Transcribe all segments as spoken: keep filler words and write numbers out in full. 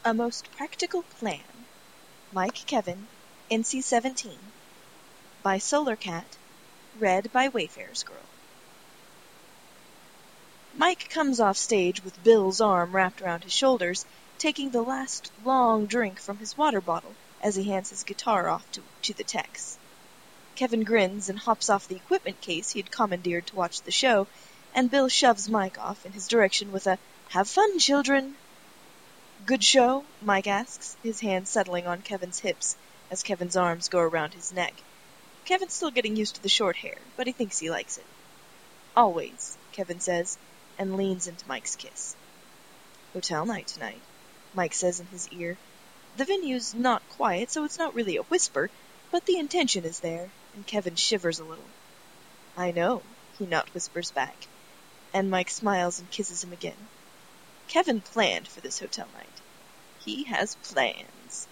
A Most Practical Plan. Mike Kevin, N C seventeen. By Solar Cat. Read by Wayfarer's Girl. Mike comes off stage with Bill's arm wrapped around his shoulders, taking the last long drink from his water bottle as he hands his guitar off to, to the techs. Kevin grins and hops off the equipment case he had commandeered to watch the show, and Bill shoves Mike off in his direction with a, "Have fun, children!" "Good show?" Mike asks, his hand settling on Kevin's hips as Kevin's arms go around his neck. Kevin's still getting used to the short hair, but he thinks he likes it. "Always," Kevin says, and leans into Mike's kiss. "Hotel night tonight," Mike says in his ear. The venue's not quiet, so it's not really a whisper, but the intention is there, and Kevin shivers a little. "I know," he not whispers back, and Mike smiles and kisses him again. Kevin planned for this hotel night. He has plans.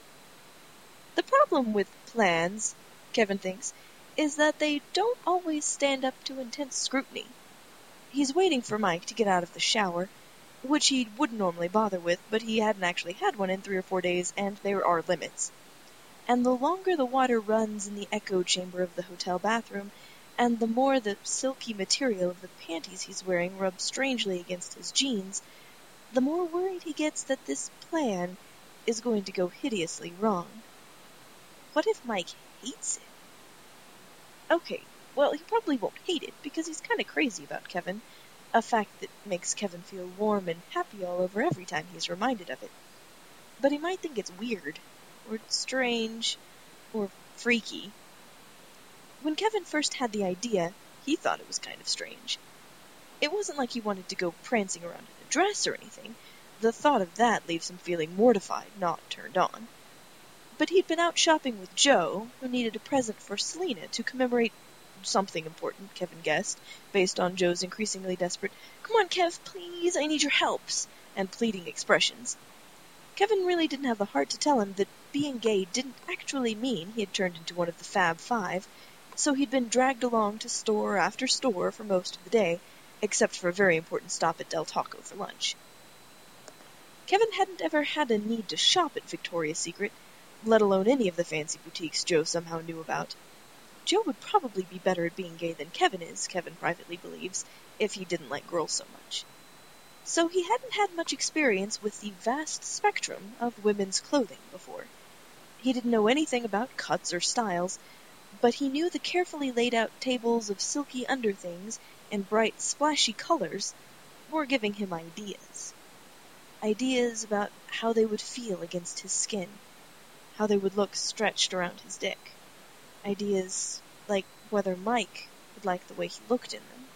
The problem with plans, Kevin thinks, is that they don't always stand up to intense scrutiny. He's waiting for Mike to get out of the shower, which he wouldn't normally bother with, but he hadn't actually had one in three or four days, and there are limits. And the longer the water runs in the echo chamber of the hotel bathroom, and the more the silky material of the panties he's wearing rubs strangely against his jeans, the more worried he gets that this plan is going to go hideously wrong. What if Mike hates it? Okay, well, he probably won't hate it, because he's kind of crazy about Kevin, a fact that makes Kevin feel warm and happy all over every time he's reminded of it. But he might think it's weird, or strange, or freaky. When Kevin first had the idea, he thought it was kind of strange. It wasn't like he wanted to go prancing around in a dress or anything. The thought of that leaves him feeling mortified, not turned on. But he'd been out shopping with Joe, who needed a present for Selena to commemorate something important, Kevin guessed, based on Joe's increasingly desperate, "Come on, Kev, please, I need your helps," and pleading expressions. Kevin really didn't have the heart to tell him that being gay didn't actually mean he had turned into one of the Fab Five, so he'd been dragged along to store after store for most of the day, except for a very important stop at Del Taco for lunch. Kevin hadn't ever had a need to shop at Victoria's Secret, let alone any of the fancy boutiques Joe somehow knew about. Joe would probably be better at being gay than Kevin is, Kevin privately believes, if he didn't like girls so much. So he hadn't had much experience with the vast spectrum of women's clothing before. He didn't know anything about cuts or styles, but he knew the carefully laid out tables of silky underthings and bright, splashy colors were giving him ideas. Ideas about how they would feel against his skin, how they would look stretched around his dick. Ideas like whether Mike would like the way he looked in them.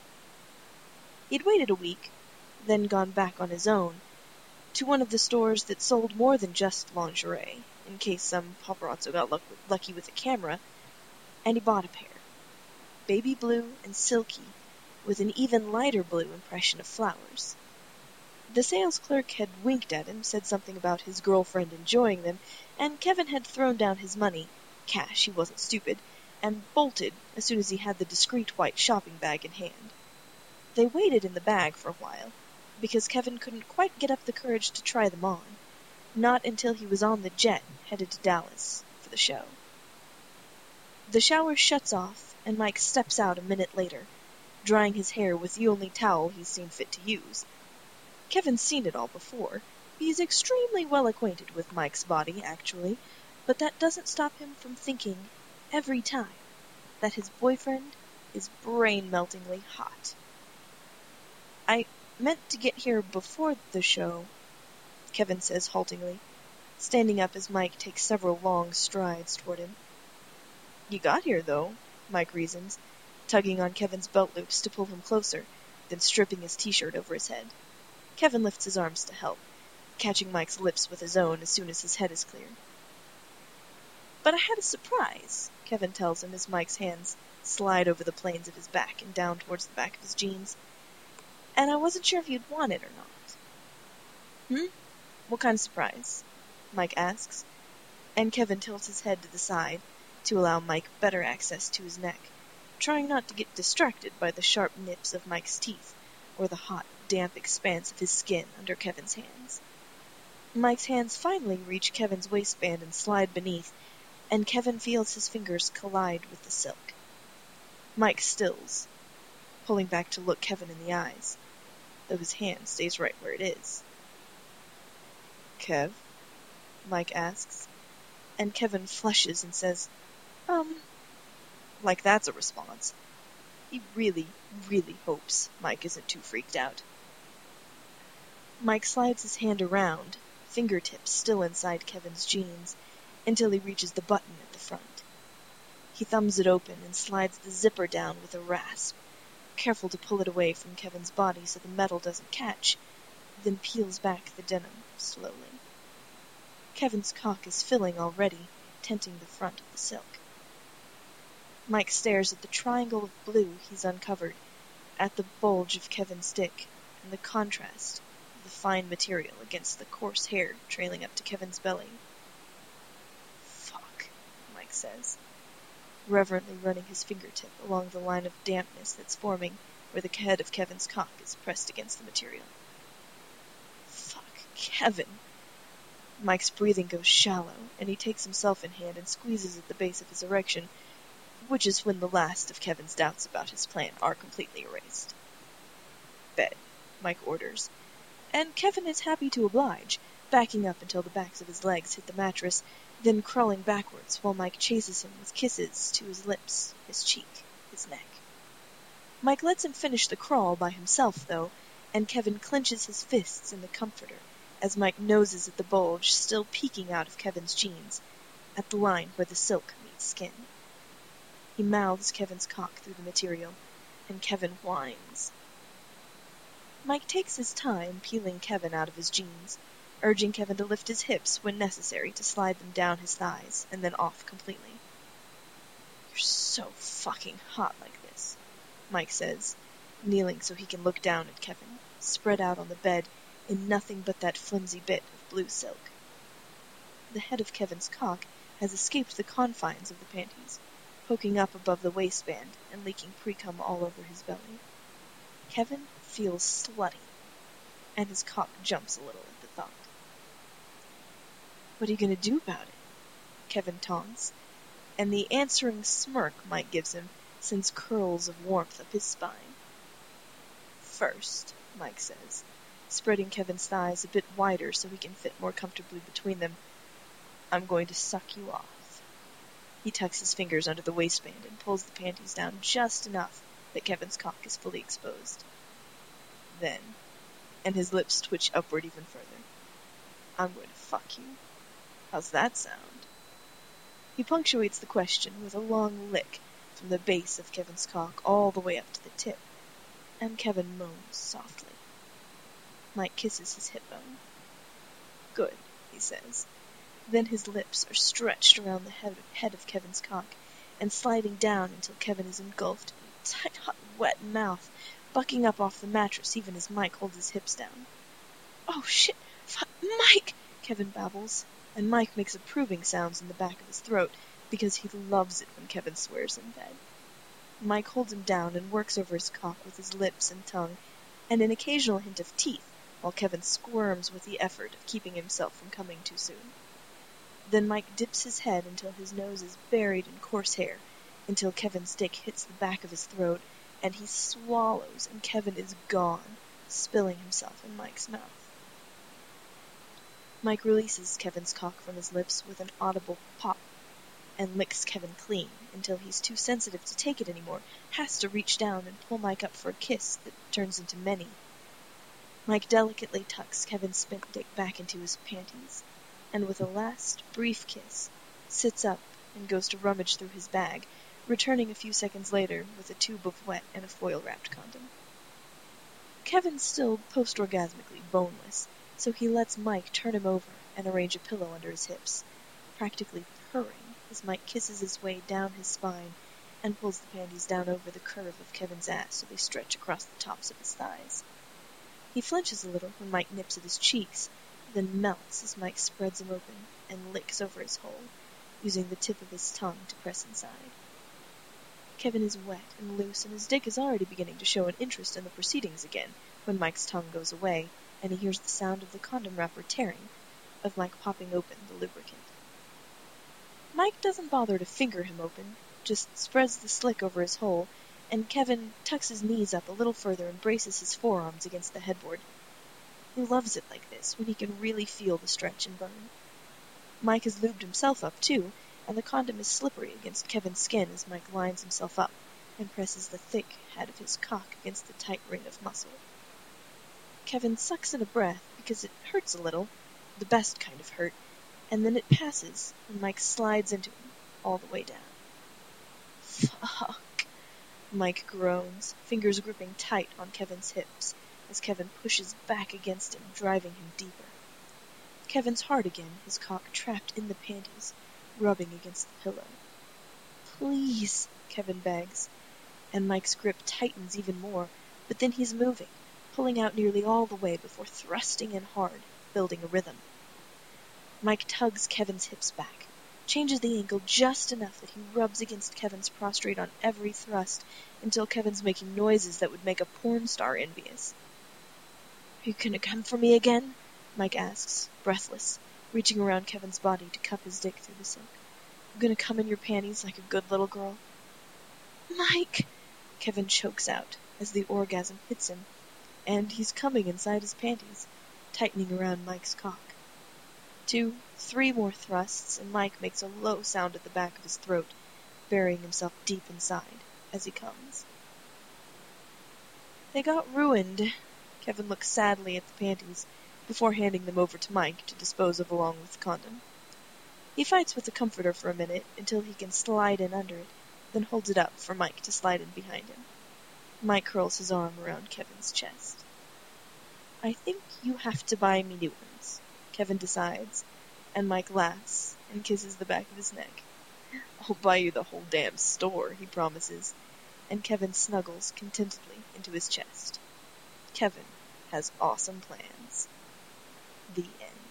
He'd waited a week, then gone back on his own, to one of the stores that sold more than just lingerie, in case some paparazzo got luck- lucky with a camera, and he bought a pair. Baby blue and silky, with an even lighter blue impression of flowers. The sales clerk had winked at him, said something about his girlfriend enjoying them, and Kevin had thrown down his money, cash, he wasn't stupid, and bolted as soon as he had the discreet white shopping bag in hand. They waited in the bag for a while, because Kevin couldn't quite get up the courage to try them on, not until he was on the jet headed to Dallas for the show. The shower shuts off, and Mike steps out a minute later, drying his hair with the only towel he's seen fit to use. Kevin's seen it all before. He's extremely well acquainted with Mike's body, actually, but that doesn't stop him from thinking, every time, that his boyfriend is brain-meltingly hot. "I meant to get here before the show," Kevin says haltingly, standing up as Mike takes several long strides toward him. "You got here, though," Mike reasons, tugging on Kevin's belt loops to pull him closer, then stripping his t-shirt over his head. Kevin lifts his arms to help, catching Mike's lips with his own as soon as his head is clear. "But I had a surprise," Kevin tells him as Mike's hands slide over the planes of his back and down towards the back of his jeans. "And I wasn't sure if you'd want it or not." "Hmm? What kind of surprise?" Mike asks, and Kevin tilts his head to the side to allow Mike better access to his neck, trying not to get distracted by the sharp nips of Mike's teeth or the hot, damp expanse of his skin under Kevin's hands. Mike's hands finally reach Kevin's waistband and slide beneath, and Kevin feels his fingers collide with the silk. Mike stills, pulling back to look Kevin in the eyes, though his hand stays right where it is. "Kev?" Mike asks, and Kevin flushes and says, Um, like that's a response. He really, really hopes Mike isn't too freaked out. Mike slides his hand around, fingertips still inside Kevin's jeans, until he reaches the button at the front. He thumbs it open and slides the zipper down with a rasp, careful to pull it away from Kevin's body so the metal doesn't catch, then peels back the denim slowly. Kevin's cock is filling already, tenting the front of the silk. Mike stares at the triangle of blue he's uncovered, at the bulge of Kevin's dick, and the contrast of the fine material against the coarse hair trailing up to Kevin's belly. "Fuck," Mike says, reverently running his fingertip along the line of dampness that's forming where the head of Kevin's cock is pressed against the material. "Fuck, Kevin." Mike's breathing goes shallow, and he takes himself in hand and squeezes at the base of his erection, which is when the last of Kevin's doubts about his plan are completely erased. "Bed," Mike orders, and Kevin is happy to oblige, backing up until the backs of his legs hit the mattress, then crawling backwards while Mike chases him with kisses to his lips, his cheek, his neck. Mike lets him finish the crawl by himself, though, and Kevin clenches his fists in the comforter as Mike noses at the bulge still peeking out of Kevin's jeans, at the line where the silk meets skin. He mouths Kevin's cock through the material, and Kevin whines. Mike takes his time peeling Kevin out of his jeans, urging Kevin to lift his hips when necessary to slide them down his thighs and then off completely. "You're so fucking hot like this," Mike says, kneeling so he can look down at Kevin, spread out on the bed in nothing but that flimsy bit of blue silk. The head of Kevin's cock has escaped the confines of the panties, poking up above the waistband and leaking pre-cum all over his belly. Kevin feels slutty, and his cock jumps a little at the thought. "What are you going to do about it?" Kevin taunts, and the answering smirk Mike gives him sends curls of warmth up his spine. "First," Mike says, spreading Kevin's thighs a bit wider so he can fit more comfortably between them, "I'm going to suck you off." He tucks his fingers under the waistband and pulls the panties down just enough that Kevin's cock is fully exposed. Then, and his lips twitch upward even further, "I'm going to fuck you. How's that sound?" He punctuates the question with a long lick from the base of Kevin's cock all the way up to the tip, and Kevin moans softly. Mike kisses his hip bone. "Good," he says. Then his lips are stretched around the head, head of Kevin's cock and sliding down until Kevin is engulfed in a tight, hot, wet mouth, bucking up off the mattress even as Mike holds his hips down. "Oh, shit! Fuck, Mike!" Kevin babbles, and Mike makes approving sounds in the back of his throat because he loves it when Kevin swears in bed. Mike holds him down and works over his cock with his lips and tongue, and an occasional hint of teeth, while Kevin squirms with the effort of keeping himself from coming too soon. Then Mike dips his head until his nose is buried in coarse hair, until Kevin's dick hits the back of his throat, and he swallows, and Kevin is gone, spilling himself in Mike's mouth. Mike releases Kevin's cock from his lips with an audible pop, and licks Kevin clean until he's too sensitive to take it anymore, has to reach down and pull Mike up for a kiss that turns into many. Mike delicately tucks Kevin's spent dick back into his panties, and with a last brief kiss, sits up and goes to rummage through his bag, returning a few seconds later with a tube of wet and a foil-wrapped condom. Kevin's still post-orgasmically boneless, so he lets Mike turn him over and arrange a pillow under his hips, practically purring as Mike kisses his way down his spine and pulls the panties down over the curve of Kevin's ass so they stretch across the tops of his thighs. He flinches a little when Mike nips at his cheeks, then melts as Mike spreads him open and licks over his hole, using the tip of his tongue to press inside. Kevin is wet and loose, and his dick is already beginning to show an interest in the proceedings again when Mike's tongue goes away, and he hears the sound of the condom wrapper tearing, of Mike popping open the lubricant. Mike doesn't bother to finger him open, just spreads the slick over his hole, and Kevin tucks his knees up a little further and braces his forearms against the headboard. He loves it like this, when he can really feel the stretch and burn. Mike has lubed himself up, too, and the condom is slippery against Kevin's skin as Mike lines himself up and presses the thick head of his cock against the tight ring of muscle. Kevin sucks in a breath because it hurts a little, the best kind of hurt, and then it passes, and Mike slides into him, all the way down. Fuck, Mike groans, fingers gripping tight on Kevin's hips, as Kevin pushes back against him, driving him deeper. Kevin's hard again, his cock trapped in the panties, rubbing against the pillow. Please, Kevin begs, and Mike's grip tightens even more, but then he's moving, pulling out nearly all the way before thrusting in hard, building a rhythm. Mike tugs Kevin's hips back, changes the angle just enough that he rubs against Kevin's prostrate on every thrust until Kevin's making noises that would make a porn star envious. Are you gonna come for me again? Mike asks, breathless, reaching around Kevin's body to cup his dick through the silk. I'm gonna come in your panties like a good little girl. Mike! Kevin chokes out as the orgasm hits him, and he's coming inside his panties, tightening around Mike's cock. Two, three more thrusts, and Mike makes a low sound at the back of his throat, burying himself deep inside as he comes. They got ruined. Kevin looks sadly at the panties before handing them over to Mike to dispose of along with the condom. He fights with the comforter for a minute until he can slide in under it, then holds it up for Mike to slide in behind him. Mike curls his arm around Kevin's chest. I think you have to buy me new ones, Kevin decides, and Mike laughs and kisses the back of his neck. I'll buy you the whole damn store, he promises, and Kevin snuggles contentedly into his chest. Kevin has awesome plans. The end.